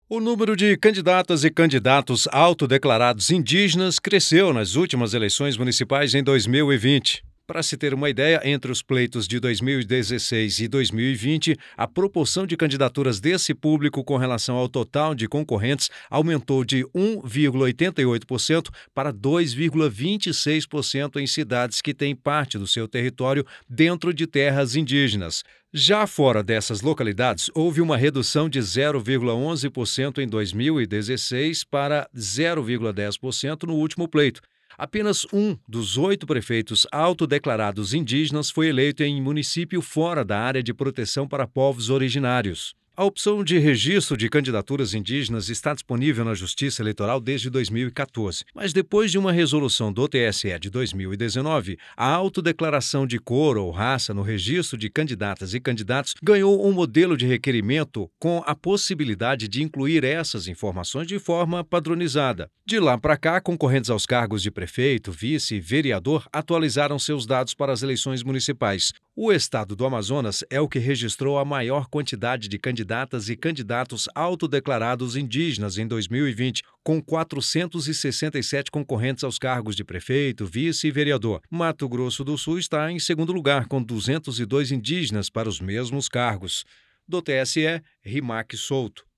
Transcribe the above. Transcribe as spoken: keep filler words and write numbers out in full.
O número de candidatas e candidatos autodeclarados indígenas cresceu nas últimas eleições municipais em dois mil e vinte. Para se ter uma ideia, entre os pleitos de dois mil e dezesseis e dois mil e vinte, a proporção de candidaturas desse público com relação ao total de concorrentes aumentou de um vírgula oitenta e oito por cento para dois vírgula vinte e seis por cento em cidades que têm parte do seu território dentro de terras indígenas. Já fora dessas localidades, houve uma redução de zero vírgula onze por cento em dois mil e dezesseis para zero vírgula dez por cento no último pleito. Apenas um dos oito prefeitos autodeclarados indígenas foi eleito em município fora da área de proteção para povos originários. A opção de registro de candidaturas indígenas está disponível na Justiça Eleitoral desde dois mil e quatorze, mas depois de uma resolução do T S E de dois mil e dezenove, a autodeclaração de cor ou raça no registro de candidatas e candidatos ganhou um modelo de requerimento com a possibilidade de incluir essas informações de forma padronizada. De lá para cá, concorrentes aos cargos de prefeito, vice e vereador atualizaram seus dados para as eleições municipais. O estado do Amazonas é o que registrou a maior quantidade de candidatas e candidatos autodeclarados indígenas em dois mil e vinte, com quatrocentos e sessenta e sete concorrentes aos cargos de prefeito, vice e vereador. Mato Grosso do Sul está em segundo lugar, com duzentos e dois indígenas para os mesmos cargos. Do T S E, Rimac Souto.